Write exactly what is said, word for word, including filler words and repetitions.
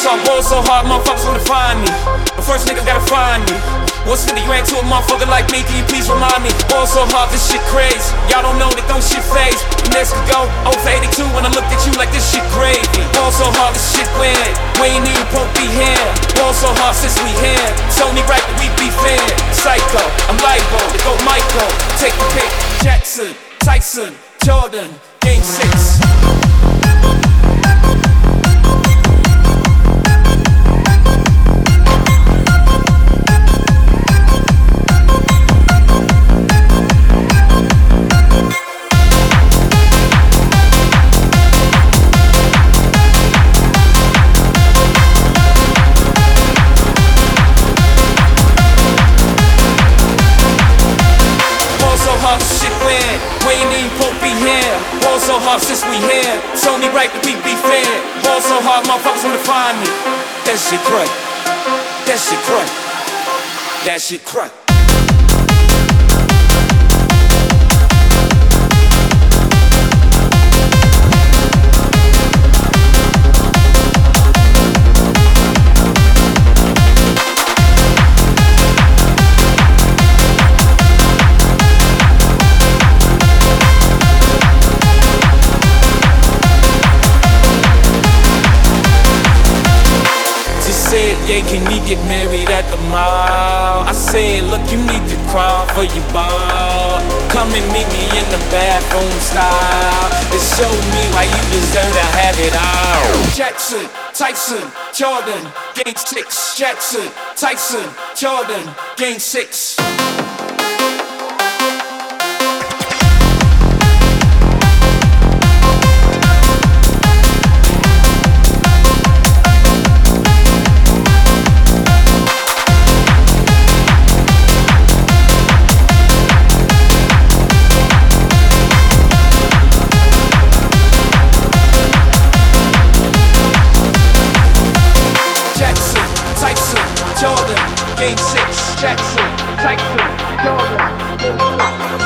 talk ball so hard, motherfuckers wanna find me. But first niggas gotta find me. What's fifty grand to a motherfucker like me? Can you please remind me? Ball so hard, this shit crazy. Y'all don't know that don't shit phase. Next could go oh for eighty-two when I looked at you like this shit gravy. Ball so hard, this shit weird. We ain't even supposed to be here. Ball so hard since we here. It's only right that we be fair. Psycho, I'm libo, to go Michael. Take the pick. Jackson, Tyson, Jordan, game six. Shit weird, we ain't even supposed to be here. Ball so hard since we here. It's only right that we be fair. Ball so hard, motherfuckers wanna find me. That shit crack. That shit crack. That shit crack. Yeah, can we get married at the mall? I said, look, you need to crawl for your ball. Come and meet me in the bathroom style and show me why you deserve to have it all. Jackson, Tyson, Jordan, game six. Jackson, Tyson, Jordan, game six. Jordan, game six, Jackson, Tyson, Jordan.